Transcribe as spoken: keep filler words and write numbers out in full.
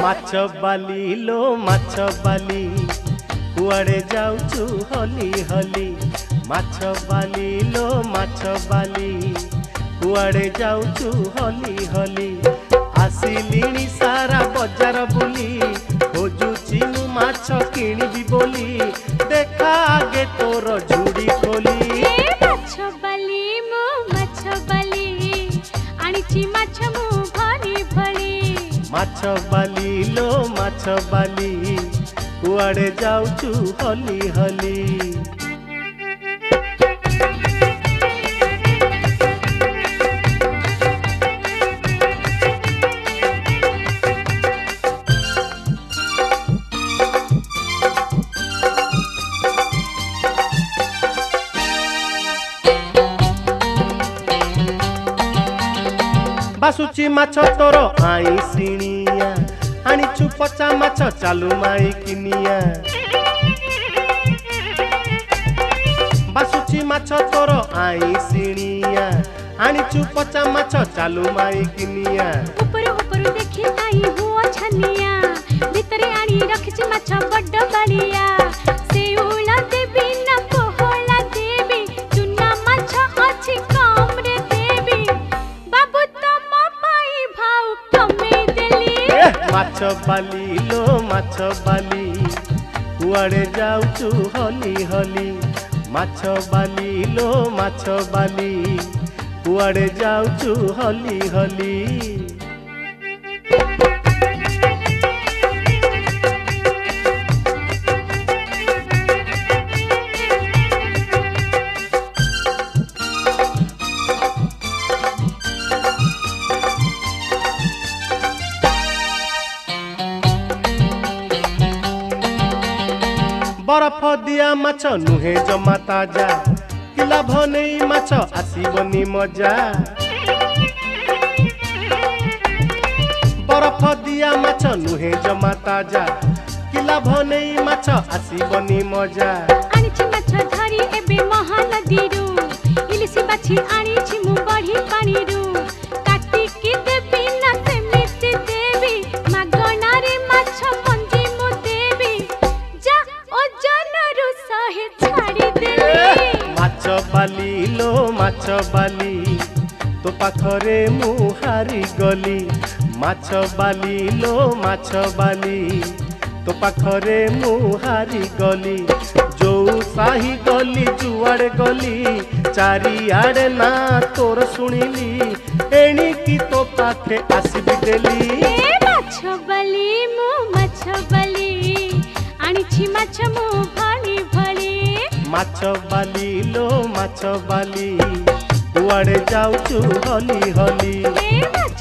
माछ बाली लो माछ बाली कुआड़े जाऊचु हली हली माछ बाली लो माछ बाली कुआड़े जाऊचु हली हली आसिलिणी सारा बजार बुली खोजुची मु माछ किणिबी बोली देखा आगे तोर झुड़ी खोली माछ बाली मु माछ बाली आनिची माछ मु भरी भरी माछ बाली लो माछ बाली कुआड़े जाऊचु हली हली बासुची माछ तोर आई सिणिया आनिछु पचा माछ चालू माई किनिया बासुची माछ तोर आई सिणिया आनिछु पचा माछ चालू माई किनिया ऊपर ऊपर देखि आई हुआ छनिया भीतरे आनी रखछि माछ बड्ड बालिया से उला देबी ना कोहला देबी चुना माछ अछि कम रे देबी बाबू तम पाई भाव कमे देली माछ बाली लो माछ बाली कुआड़े जाऊचु हली हली माछ बाली लो माछ बाली कुआड़े जाऊचु हली हली बरफ दिया माछ नुहे जमा ताजा किला भनेई माछ आसीबनी मजा बरफ दिया माछ नुहे जमा ताजा किला भनेई माछ आसीबनी मजा आनिछि माछ धरी एबे महानदीरू इलिसी बाछि आनिछि मु बढी पानीरू काटी कि देबी ना सेमिति देबी मागना रे माछ मंजी मु देबी जा ओ जनरु सहे छाड़ी देली माछ बाली लो माछ बाली तो पाखरे मु हारी गली माछ बाली लो माछ बाली तो पाखरे मु हारी गली जो साही गली जुआड़े गली चारिआड़े ना तोर सुनिली एणिकी तो पाखे आसीबी देली माछ बाली मु माछ बाली आनिछि माछ मु भली भली माछ बाली लो माछ बाली कुआड़े जाऊचु हली हली।